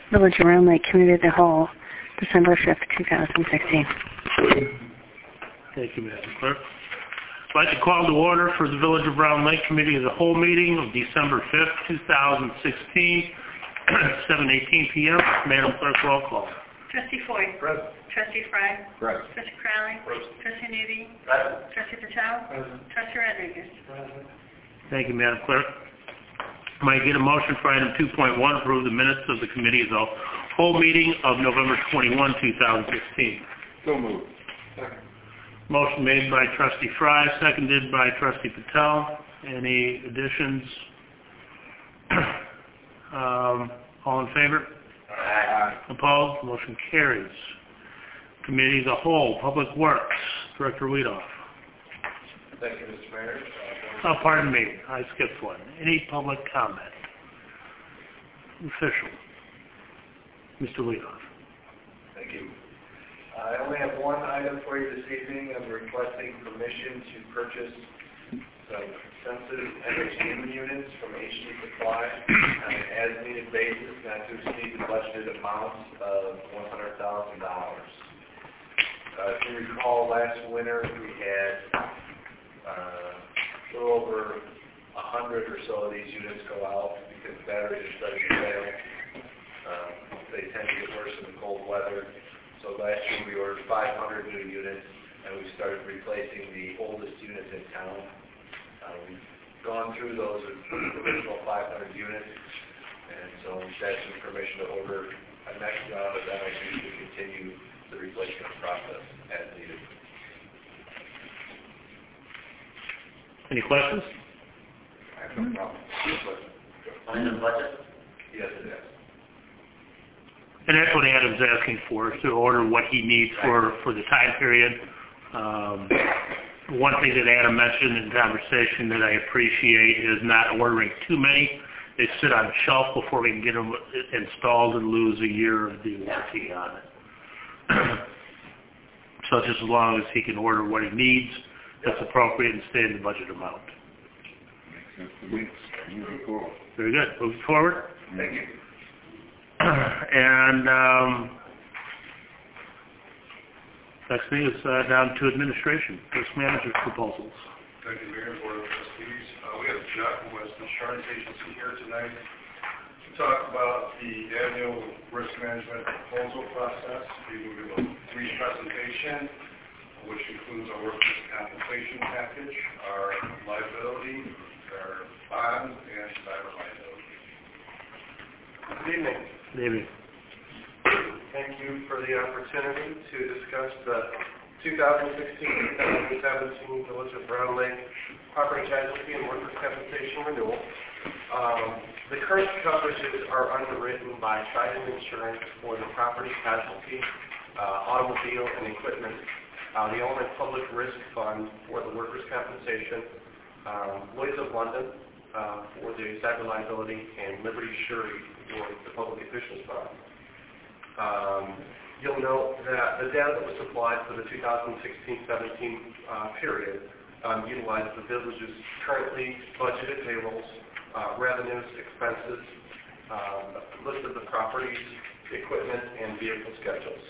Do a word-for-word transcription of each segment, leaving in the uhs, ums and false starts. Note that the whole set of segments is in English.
Village of Round Lake Committee of the Whole, December fifth, two thousand sixteen. Thank you, Madam Clerk. I'd like to call to order for the Village of Round Lake Committee of the Whole meeting of December fifth, two thousand sixteen, seven eighteen p m Madam Clerk, roll call. Trustee Foy. Present. Trustee Fry. Present. Trustee Crowley. Present. Trustee Newby. Present. Trustee Patel. Present. Trustee Rodriguez. Present. Thank you, Madam Clerk. Might I get a motion for item two point one, approve the minutes of the committee of the whole meeting of November twenty-first, two thousand sixteen. So moved. Second. Motion made by Trustee Fry, seconded by Trustee Patel. Any additions? um, all in favor? Aye. Opposed? Motion carries. Committee as a whole, Public Works, Director Weedoff. Thank you, Mister Mayor. Oh, pardon me, I skipped one. Any public comment? Official. Mister Weedoff. Thank you. I only have one item for you this evening. I'm requesting permission to purchase some sensitive M H D units from H D Supply on an as-needed basis, not to exceed the budgeted amount of one hundred thousand dollars. Uh, if you recall, last winter we had uh, a little over a hundred or so of these units go out because batteries are starting to fail. Uh, they tend to get worse in the cold weather. So last year we ordered five hundred new units, and we started replacing the oldest units in town. Uh, we've gone through those original five hundred units, and so that's some permission to order a next round of M H D to continue the replacement process as needed. Any questions? I have no problem. On the budget? Yes, it is. And that's what Adam's asking for, is to order what he needs for, for the time period. Um, one thing that Adam mentioned in conversation that I appreciate is not ordering too many. They sit on a shelf before we can get them installed and lose a year of the warranty on it. So just as long as he can order what he needs, that's appropriate and stay in the budget amount. Moving forward. Very good. Moving forward. Thank you. And um, next thing is uh, down to administration, risk management proposals. Thank you, Mayor, Board of Trustees. Uh, we have Jeff from West Insurance Agency here tonight to talk about the annual risk management proposal process. We will give a brief presentation, which includes our workers' compensation package, our liability, our bond, and cyber liability. Good evening. Good evening. Thank you for the opportunity to discuss the two thousand sixteen to two thousand seventeen Village of Round Lake Property Casualty and Workers' Compensation Renewal. Um, the current coverages are underwritten by Trident Insurance for the property casualty, uh, automobile, and equipment. Uh, the Illinois Public Risk Fund for the workers' compensation, um, Lloyd's of London uh, for the cyber liability, and Liberty Surety for the public officials fund. Um, you'll note that the data that was supplied for the two thousand sixteen seventeen uh, period um, utilized the village's currently budgeted payrolls, uh, revenues, expenses, uh, list of the properties, equipment, and vehicle schedules.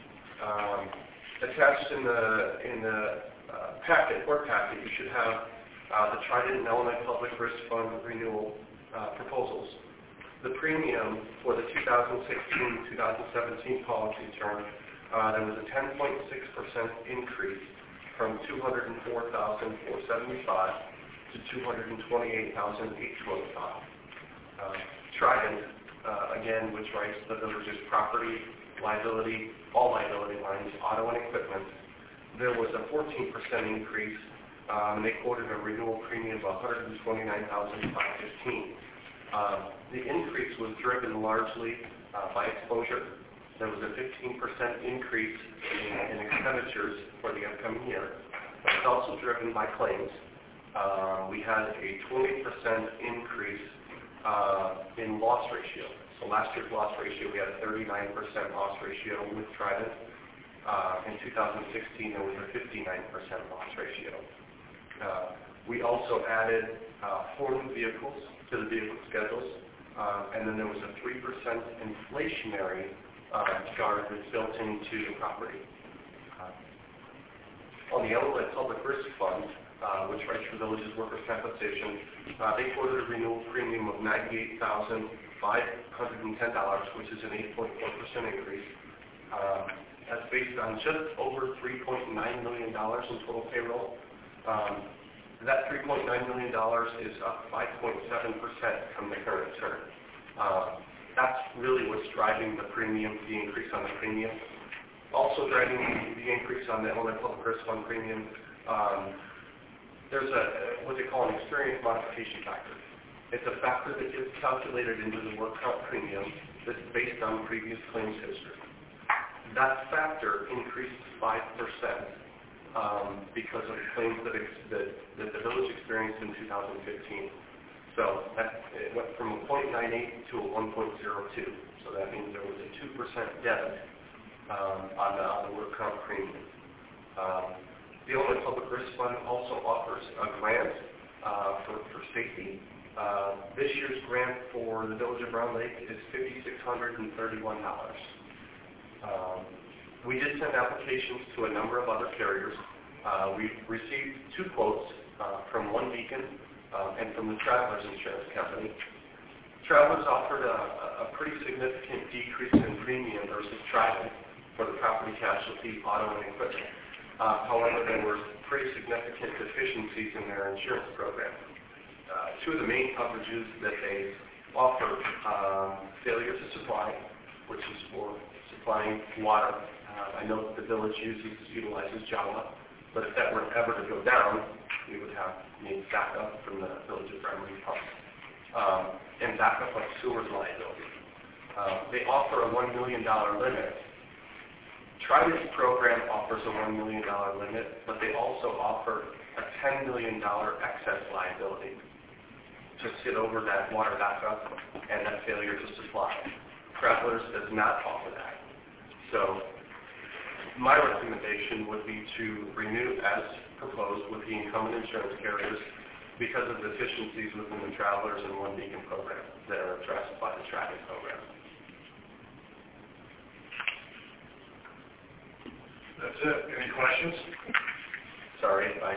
Um, attached in the in the uh, packet, work packet, you should have uh, the Trident and Illinois Public Risk Fund renewal uh, proposals. The premium for the two thousand sixteen to two thousand seventeen policy term, uh, there was a ten point six percent increase from two hundred four thousand four hundred seventy-five dollars to two hundred twenty-eight thousand eight hundred twenty-five dollars. Uh, Trident, uh, again, which writes the village's property, liability, all liability lines, auto and equipment, there was a fourteen percent increase, um, and they quoted a renewal premium of one hundred twenty-nine thousand five hundred fifteen dollars. Uh, the increase was driven largely uh, by exposure. There was a fifteen percent increase in, in expenditures for the upcoming year. It's also driven by claims. Uh, we had a twenty percent increase uh, in loss ratio. So last year's loss ratio, we had a thirty-nine percent loss ratio with Trident. Uh, in two thousand sixteen, there was a fifty-nine percent loss ratio. Uh, we also added uh, four new vehicles to the vehicle schedules. uh, and then there was a three percent inflationary uh, charge that's built into the property. Uh, on the Illinois Public Risk Fund, uh, which writes for Village's workers' compensation, uh, they quoted a renewal premium of ninety-eight thousand five hundred ten dollars, which is an eight point four percent increase. Uh, that's based on just over three point nine million dollars in total payroll. Um, that three point nine million dollars is up five point seven percent from the current term. Uh, that's really what's driving the premium, the increase on the premium. Also driving the, the increase on the Illinois Public Risk Fund premium, um, there's a what they call an experience modification factor. It's a factor that gets calculated into the work comp premium that's based on previous claims history. That factor increased five percent um, because of claims that, ex that, that the village experienced in two thousand fifteen. So that, it went from a zero point nine eight to a one point zero two. So that means there was a two percent debit um, on, the, on the work comp premium. Um, the Illinois Public Risk Fund also offers a grant uh, for, for safety. Uh, this year's grant for the Village of Brown Lake is five thousand six hundred thirty-one dollars. Um, we did send applications to a number of other carriers. Uh, we received two quotes uh, from One Beacon uh, and from the Travelers Insurance Company. Travelers offered a, a pretty significant decrease in premium versus Trident for the property casualty, auto, and equipment. Uh, however, there were pretty significant deficiencies in their insurance program. Uh, two of the main coverages that they offered, um, failure to supply, which is for supplying water. Uh, I know that the village uses utilizes Java, but if that were ever to go down, we would have need backup from the Village of Brown Lake Pump. Um, and backup like sewers liability. Uh, they offer a one million dollars limit. Trident's program offers a one million dollars limit, but they also offer a ten million dollars excess liability to sit over that water backup and that failure to supply. Travelers does not offer that. So my recommendation would be to renew as proposed with the incumbent insurance carriers because of deficiencies within the Travelers and One Beacon program that are addressed by the tracking program. That's it. Any questions? Sorry, I...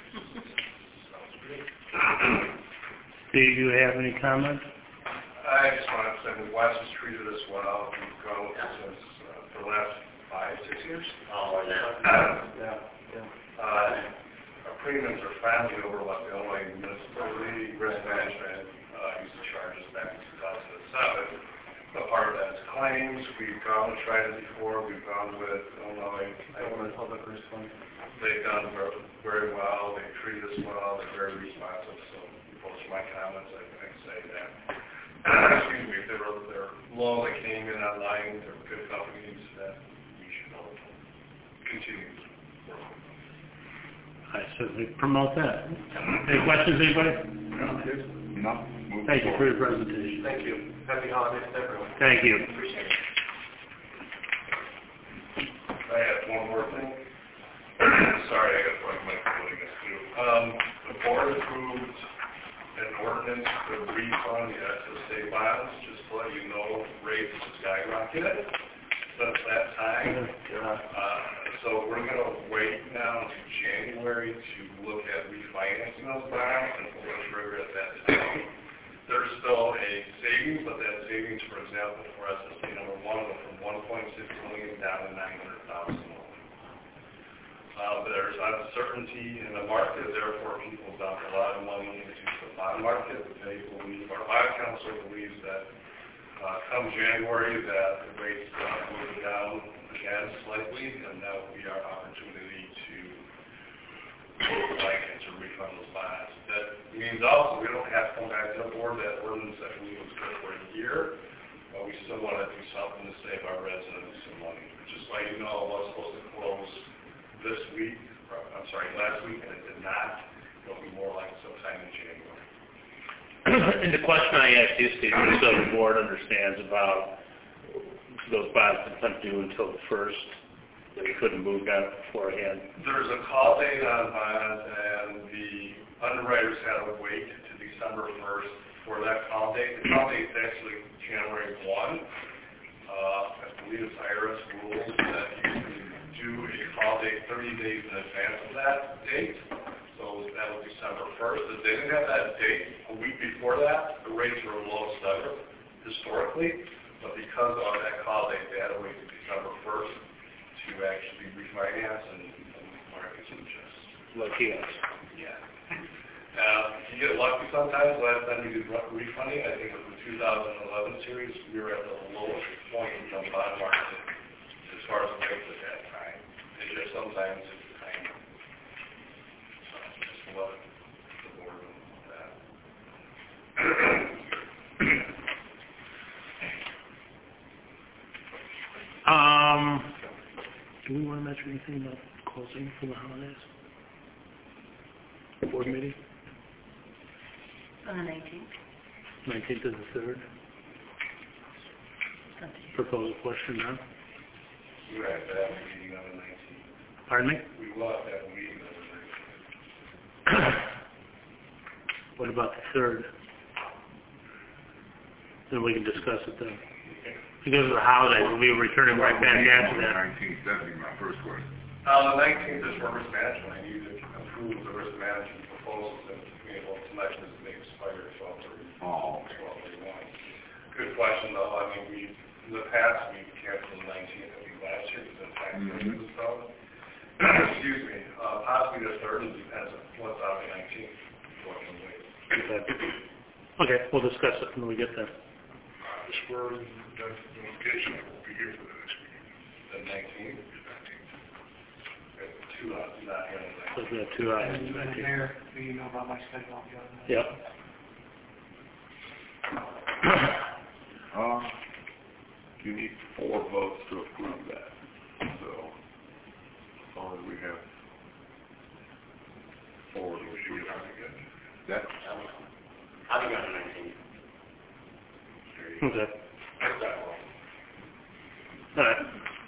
Do you have any comments? I just want to say that Wes has treated us well. We've gone with this since uh, for the last five, six years. Oh, more than Yeah, yeah. Uh, our premiums are finally over what the Illinois Municipality Risk Management uh, used to charge us back in two thousand seven. But part of that is claims. We've gone with Trident before. We've gone with Illinois. Illinois Public Risk Fund. They've done very well. They treat us well. They're very responsive. So, most of my comments, I can say that. Excuse me, if they were they're low, they came in online. They're good companies that we should continue to work with. I certainly promote that. Any questions, anybody? No. Move Thank you for forward. your presentation. Thank you. Happy holidays to everyone. Thank you. Appreciate it. I have one more thing. Sorry, I got one of my quoting this too. Um, the board approved an ordinance to refund the S S A bonds. Just to let you know, rates have skyrocketed since that time. Uh, so we're going to wait now until January to look at refinancing those bonds and pull the trigger at that time. There's still a savings, but that savings, for example, for S S A number one, went from one point six million dollars down to nine hundred thousand dollars. Uh, there's uncertainty in the market, therefore people dump a lot of money into the bond market. They believe, our bond council believes that uh, come January that the rates uh, move down again slightly, and that will be our opportunity to like and to refund those bonds. That means also we don't have to come back to the board. That ordinance that we was good for a year, but we still want to do something to save our residents some money. Just like you know, it was supposed to close this week, or, I'm sorry, last week, and it did not. It'll be more like sometime in January. And the question I asked you, Steve, so the board understands about those bonds that aren't due until the first, that we couldn't move that beforehand. There's a call date on bonds, and the underwriters had to wait to December first for that call date. The call date is actually January first. Uh, I believe it's I R S rules that you can do a call date thirty days in advance of that date. So that was December first. If they didn't have that date a week before that, the rates were the lowest ever historically. But because of that call date, they had to wait to December first to actually refinance and, and markets adjust. Lucky us. Yeah. Uh, you get lucky sometimes. Last time we did re- refunding, I think it was the two thousand eleven series, we were at the lowest point in the bond market as far as rates at that time. It just sometimes it's time. So just let the board know that. Um, do we want to mention anything about closing for the holidays? Board meeting? On the nineteenth. Nineteenth is the third. Proposal question now. We will have to have a meeting on the nineteenth. Pardon me? We will have to have a meeting on the nineteenth. What about the third? Then we can discuss it then. Because of the holidays, we'll be returning right back after that. Nineteenth, that'd be my first question. Uh, the nineteenth is for risk management. I need to approve the risk management proposals that we have selections that may expire twelve thirty. Oh, okay. twelve thirty-one. Good question though. I mean, we, in the past, we canceled the nineteenth, I think last year because of the tax rate Mhm. and stuff. Excuse me, uh, possibly the third, it depends on what's on the nineteenth, unfortunately. Okay. Okay, we'll discuss it when we get there. I swear, the notification, I won't be here for the next meeting. The nineteenth? Two, uh, not here on the nineteenth. So we have two items. nineteenth. Mayor, do you know about my schedule? I'll be on that. Yep. Uh, you need four votes to approve that. So, as long as we have four to approve that. I'll be on the nineteenth. Okay. All right.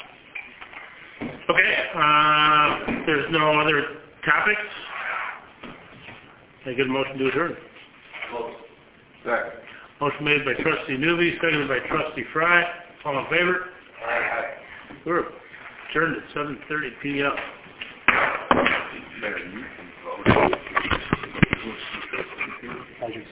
Okay, uh, if there's no other topics, I get a motion to adjourn. Second. Motion made by trustee Newby, seconded by trustee Fry. All in favor? Aye. We're adjourned at seven thirty p m Mayor, you can vote. I can